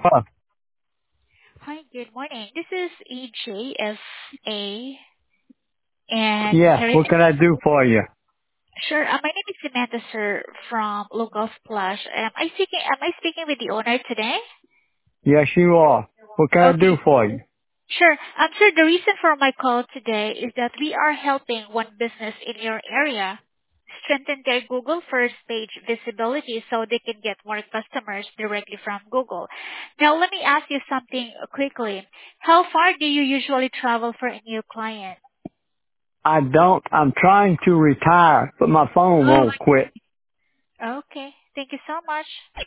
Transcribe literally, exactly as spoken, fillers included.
Uh, Hi, good morning. This is E J F A, and yes, here is what can I do for you? sure. Uh, my name is Samantha, sir, from Local Splash. Am I speaking? Am I speaking with the owner today? Yes, you are. What can I do Okay, for you? sure. Um, sir, the reason for my call today is that we are helping one business in your area strengthen their Google first page visibility so they can get more customers directly from Google. Now, let me ask you something quickly. How far do you usually travel for a new client? I don't, I'm trying to retire, but my phone Oh, won't quit. okay. Thank you so much.